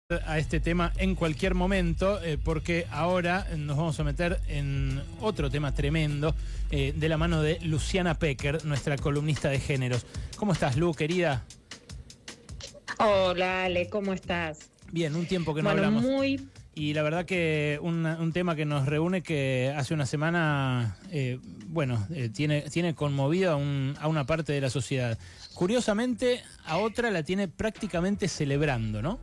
a este tema en cualquier momento, porque ahora nos vamos a meter en otro tema tremendo, de la mano de Luciana Pecker, nuestra columnista de géneros. ¿Cómo estás, Lu, querida? Hola, Ale, ¿cómo estás? Bien, un tiempo que no hablamos. Y la verdad que un tema que nos reúne, que hace una semana, tiene conmovido a una parte de la sociedad. Curiosamente, a otra la tiene prácticamente celebrando, ¿no?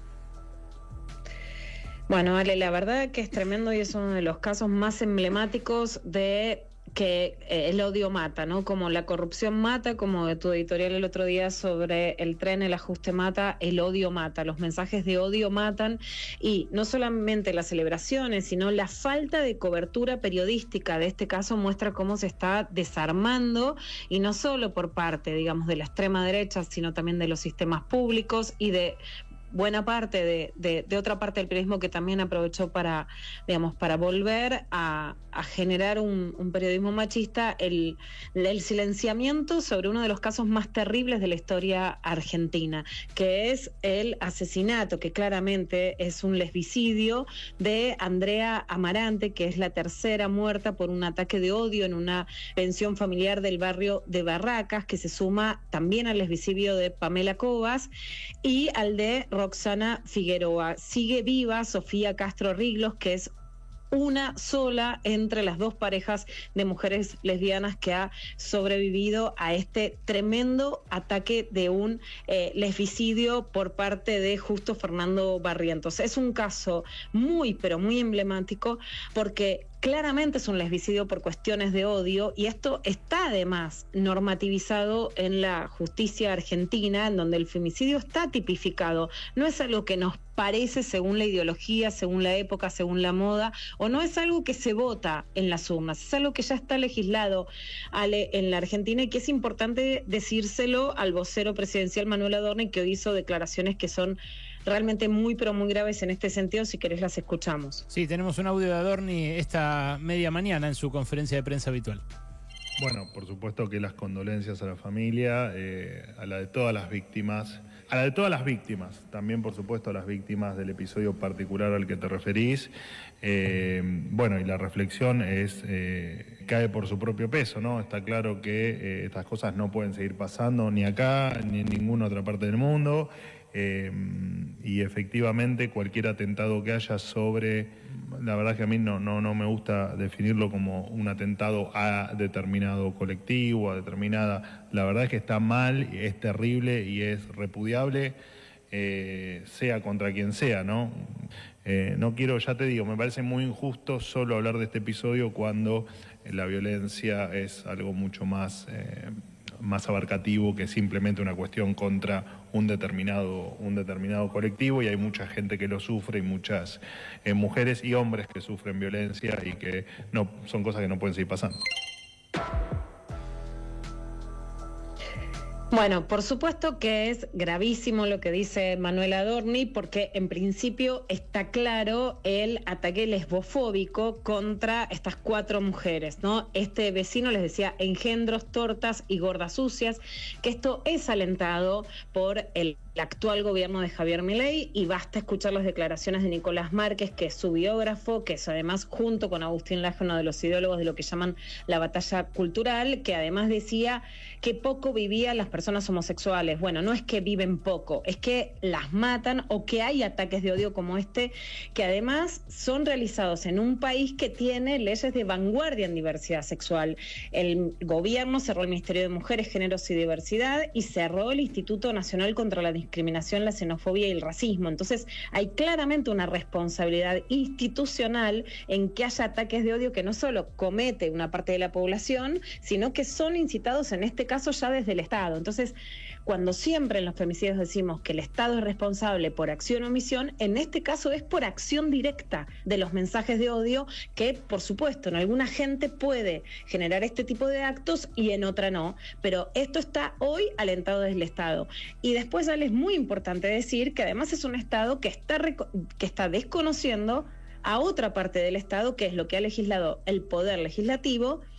Bueno, Ale, la verdad que es tremendo y es uno de los casos más emblemáticos de que el odio mata, ¿no? Como la corrupción mata, como de tu editorial el otro día sobre el tren, el ajuste mata, el odio mata, los mensajes de odio matan, y no solamente las celebraciones, sino la falta de cobertura periodística de este caso muestra cómo se está desarmando, y no solo por parte, digamos, de la extrema derecha, sino también de los sistemas públicos y de buena parte de otra parte del periodismo que también aprovechó para, digamos, para volver a generar un periodismo machista, el silenciamiento sobre uno de los casos más terribles de la historia argentina, que es el asesinato, que claramente es un lesbicidio, de Andrea Amarante, que es la tercera muerta por un ataque de odio en una pensión familiar del barrio de Barracas, que se suma también al lesbicidio de Pamela Covas y al de Roxana Figueroa. Sigue viva Sofía Castro Riglos, que es una sola entre las dos parejas de mujeres lesbianas que ha sobrevivido a este tremendo ataque de un lesbicidio por parte de Justo Fernando Barrientos. Es un caso muy, pero muy emblemático, porque claramente es un lesbicidio por cuestiones de odio, y esto está además normativizado en la justicia argentina, en donde el femicidio está tipificado. No es algo que nos parece según la ideología, según la época, según la moda, o no es algo que se vota en las urnas, es algo que ya está legislado, Ale, en la Argentina, y que es importante decírselo al vocero presidencial Manuel Adorni, que hoy hizo declaraciones que son realmente muy, pero muy graves en este sentido. Si querés las escuchamos. Sí, tenemos un audio de Adorni esta media mañana en su conferencia de prensa habitual. Bueno, por supuesto que las condolencias a la familia, a la de todas las víctimas, también por supuesto a las víctimas del episodio particular al que te referís. Y la reflexión cae por su propio peso, ¿no? Está claro que estas cosas no pueden seguir pasando ni acá ni en ninguna otra parte del mundo. Y efectivamente cualquier atentado que haya sobre, la verdad que a mí no me gusta definirlo como un atentado a determinado colectivo, a determinada, la verdad es que está mal, es terrible y es repudiable, sea contra quien sea, ¿no? No quiero, ya te digo, me parece muy injusto solo hablar de este episodio cuando la violencia es algo mucho más abarcativo que simplemente una cuestión contra un determinado colectivo, y hay mucha gente que lo sufre, y muchas mujeres y hombres que sufren violencia, y que no son cosas que no pueden seguir pasando. Bueno, por supuesto que es gravísimo lo que dice Manuel Adorni, porque en principio está claro el ataque lesbofóbico contra estas 4 mujeres, ¿no? Este vecino les decía engendros, tortas y gordas sucias, que esto es alentado por el actual gobierno de Javier Milei, y basta escuchar las declaraciones de Nicolás Márquez, que es su biógrafo, que es además, junto con Agustín Laje, uno de los ideólogos de lo que llaman la batalla cultural, que además decía que poco vivían las personas homosexuales. Bueno, no es que viven poco, es que las matan, o que hay ataques de odio como este, que además son realizados en un país que tiene leyes de vanguardia en diversidad sexual. El gobierno cerró el Ministerio de Mujeres, Géneros y Diversidad, y cerró el Instituto Nacional contra la Discriminación, la Xenofobia y el Racismo. Entonces hay claramente una responsabilidad institucional en que haya ataques de odio que no solo comete una parte de la población, sino que son incitados en este caso ya desde el Estado. Entonces, cuando siempre en los femicidios decimos que el Estado es responsable por acción o omisión, en este caso es por acción directa de los mensajes de odio, que por supuesto en alguna gente puede generar este tipo de actos y en otra no, pero esto está hoy alentado desde el Estado. Y después ya les muy importante decir que además es un Estado que está desconociendo a otra parte del Estado, que es lo que ha legislado el Poder Legislativo,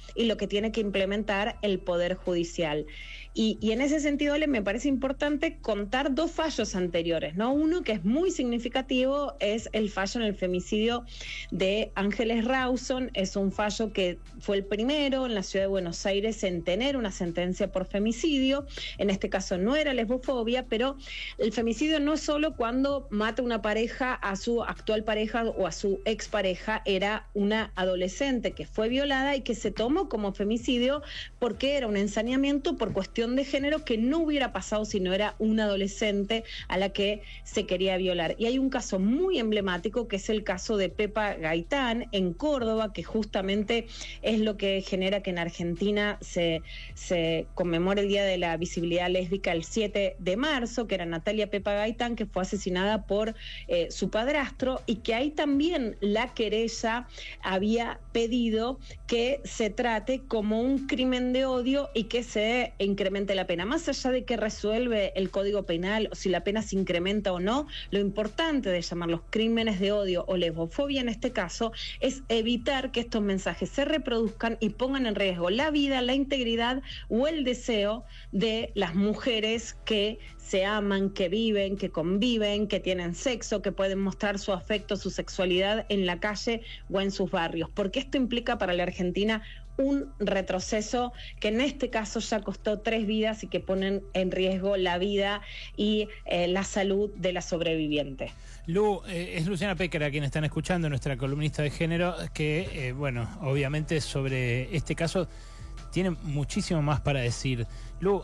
y lo que tiene que implementar el Poder Judicial. Y en ese sentido, me parece importante contar dos fallos anteriores, ¿no? Uno que es muy significativo es el fallo en el femicidio de Ángeles Rawson. Es un fallo que fue el primero en la ciudad de Buenos Aires en tener una sentencia por femicidio. En este caso no era lesbofobia, pero el femicidio no es solo cuando mata una pareja a su actual pareja o a su expareja, era una adolescente que fue violada y que se tomó como femicidio porque era un ensañamiento por cuestión de género que no hubiera pasado si no era una adolescente a la que se quería violar. Y hay un caso muy emblemático que es el caso de Pepa Gaitán en Córdoba, que justamente es lo que genera que en Argentina se conmemore el Día de la Visibilidad Lésbica el 7 de marzo, que era Natalia Pepa Gaitán, que fue asesinada por su padrastro, y que ahí también la querella había pedido que se trate como un crimen de odio y que se incremente la pena. Más allá de que resuelve el Código Penal o si la pena se incrementa o no, lo importante de llamarlos crímenes de odio o lesbofobia en este caso es evitar que estos mensajes se reproduzcan y pongan en riesgo la vida, la integridad o el deseo de las mujeres que se aman, que viven, que conviven, que tienen sexo, que pueden mostrar su afecto, su sexualidad en la calle o en sus barrios, porque esto implica para la Argentina un retroceso que en este caso ya costó 3 vidas y que ponen en riesgo la vida y la salud de la sobreviviente. Lu, es Luciana Pecker a quien están escuchando, nuestra columnista de género, que, bueno, obviamente sobre este caso tiene muchísimo más para decir. Lu,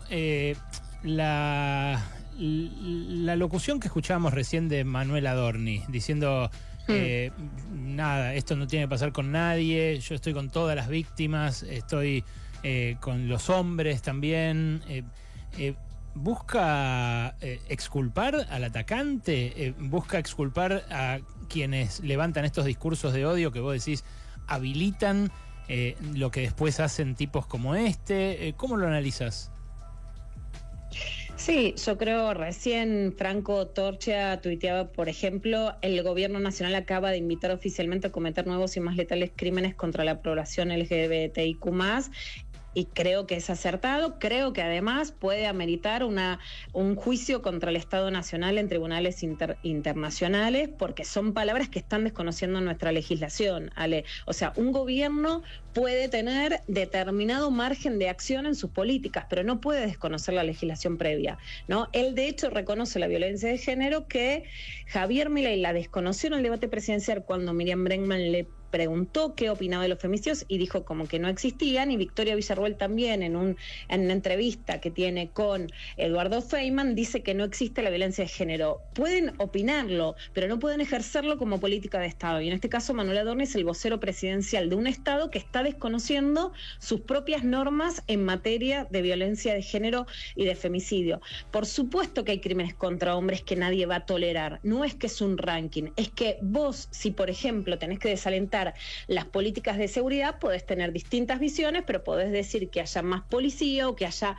la locución que escuchábamos recién de Manuel Adorni, diciendo... nada, esto no tiene que pasar con nadie, yo estoy con todas las víctimas, estoy con los hombres también. ¿Busca exculpar al atacante? ¿Busca exculpar a quienes levantan estos discursos de odio que vos decís habilitan lo que después hacen tipos como este? ¿Cómo lo analizas? Sí, yo creo recién Franco Torcha tuiteaba, por ejemplo, el gobierno nacional acaba de invitar oficialmente a cometer nuevos y más letales crímenes contra la población LGBTIQ+, y creo que es acertado. Creo que además puede ameritar un juicio contra el Estado Nacional en tribunales internacionales, porque son palabras que están desconociendo nuestra legislación, Ale. O sea, un gobierno puede tener determinado margen de acción en sus políticas, pero no puede desconocer la legislación previa, ¿no? Él, de hecho, reconoce la violencia de género que Javier Milei la desconoció en el debate presidencial cuando Miriam Bregman le preguntó qué opinaba de los femicidios y dijo como que no existían, y Victoria Villarruel también en una entrevista que tiene con Eduardo Feynman dice que no existe la violencia de género. Pueden opinarlo, pero no pueden ejercerlo como política de Estado, y en este caso Manuel Adorni es el vocero presidencial de un Estado que está desconociendo sus propias normas en materia de violencia de género y de femicidio. Por supuesto que hay crímenes contra hombres que nadie va a tolerar, no es que es un ranking, es que vos, si por ejemplo tenés que desalentar las políticas de seguridad, podés tener distintas visiones, pero podés decir que haya más policía o que haya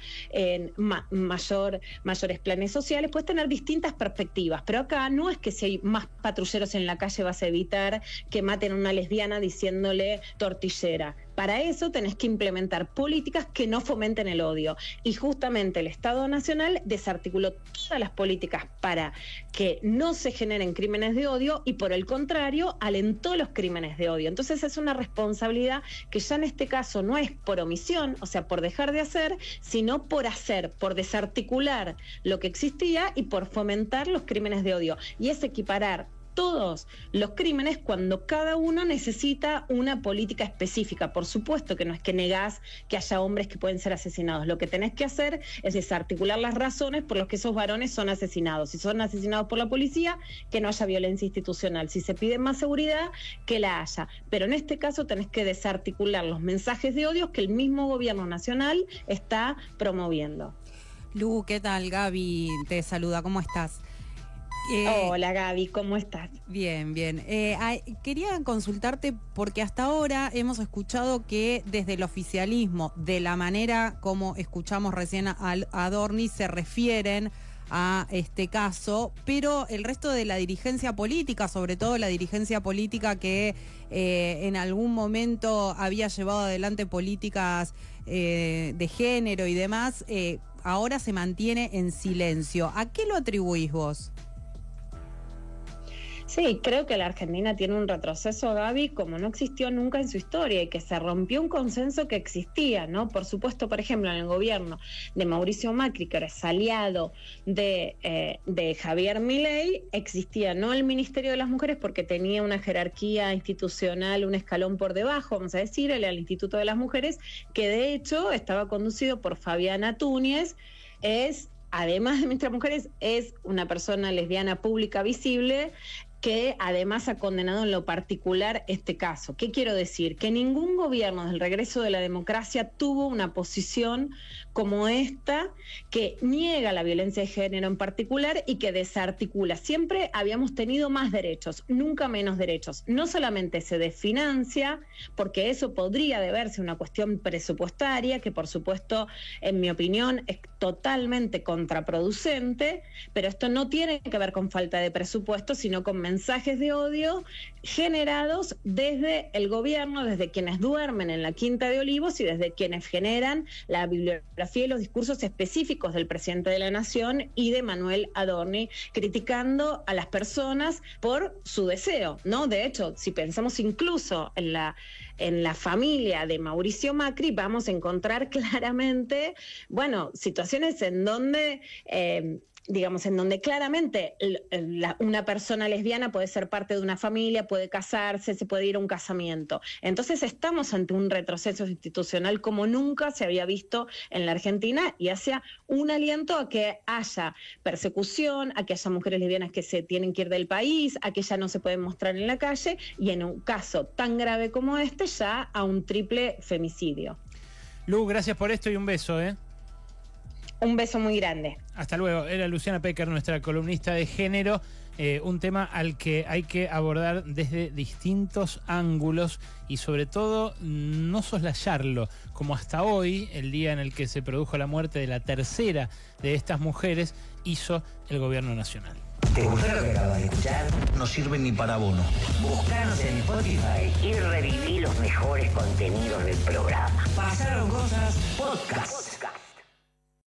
mayores planes sociales, podés tener distintas perspectivas, pero acá no es que si hay más patrulleros en la calle vas a evitar que maten a una lesbiana diciéndole tortillera. Para eso tenés que implementar políticas que no fomenten el odio. Y justamente el Estado Nacional desarticuló todas las políticas para que no se generen crímenes de odio y, por el contrario, alentó los crímenes de odio. Entonces es una responsabilidad que ya en este caso no es por omisión, o sea, por dejar de hacer, sino por hacer, por desarticular lo que existía y por fomentar los crímenes de odio. Y es equiparar todos los crímenes cuando cada uno necesita una política específica. Por supuesto que no es que negás que haya hombres que pueden ser asesinados. Lo que tenés que hacer es desarticular las razones por las que esos varones son asesinados. Si son asesinados por la policía, que no haya violencia institucional. Si se pide más seguridad, que la haya. Pero en este caso tenés que desarticular los mensajes de odio que el mismo gobierno nacional está promoviendo. Lu, ¿qué tal? Gaby te saluda, ¿cómo estás? Hola Gaby, ¿cómo estás? Bien, bien. Quería consultarte porque hasta ahora hemos escuchado que desde el oficialismo, de la manera como escuchamos recién a Adorni, se refieren a este caso, pero el resto de la dirigencia política, sobre todo la dirigencia política que en algún momento había llevado adelante políticas de género y demás, ahora se mantiene en silencio. ¿A qué lo atribuís vos? Sí, creo que la Argentina tiene un retroceso, Gaby, como no existió nunca en su historia y que se rompió un consenso que existía, ¿no? Por supuesto, por ejemplo, en el gobierno de Mauricio Macri, que era aliado de Javier Milei, existía no el Ministerio de las Mujeres porque tenía una jerarquía institucional, un escalón por debajo, vamos a decir, el Instituto de las Mujeres, que de hecho estaba conducido por Fabiana Túñez, además de Ministra de Mujeres, es una persona lesbiana pública visible, que además ha condenado en lo particular este caso. ¿Qué quiero decir? Que ningún gobierno del regreso de la democracia tuvo una posición como esta, que niega la violencia de género en particular y que desarticula. Siempre habíamos tenido más derechos, nunca menos derechos. No solamente se desfinancia, porque eso podría deberse a una cuestión presupuestaria, que por supuesto, en mi opinión, es totalmente contraproducente, pero esto no tiene que ver con falta de presupuesto, sino con mensajes de odio generados desde el gobierno, desde quienes duermen en la Quinta de Olivos y desde quienes generan la bibliografía y los discursos específicos del presidente de la Nación y de Manuel Adorni, criticando a las personas por su deseo, ¿no? De hecho, si pensamos incluso en la familia de Mauricio Macri, vamos a encontrar claramente, bueno, situaciones en donde en donde claramente una persona lesbiana puede ser parte de una familia, puede casarse, se puede ir a un casamiento. Entonces estamos ante un retroceso institucional como nunca se había visto en la Argentina y hacia un aliento a que haya persecución, a que haya mujeres lesbianas que se tienen que ir del país, a que ya no se pueden mostrar en la calle y en un caso tan grave como este ya a un triple femicidio. Lu, gracias por esto y un beso, ¿eh? Un beso muy grande. Hasta luego. Era Luciana Pecker, nuestra columnista de género. Un tema al que hay que abordar desde distintos ángulos y sobre todo no soslayarlo, como hasta hoy, el día en el que se produjo la muerte de la tercera de estas mujeres, hizo el gobierno nacional. ¿Te gustó lo que acabas de escuchar? No sirve ni para bono. Buscanos en Spotify y reviví los mejores contenidos del programa. Pasaron Cosas Podcast.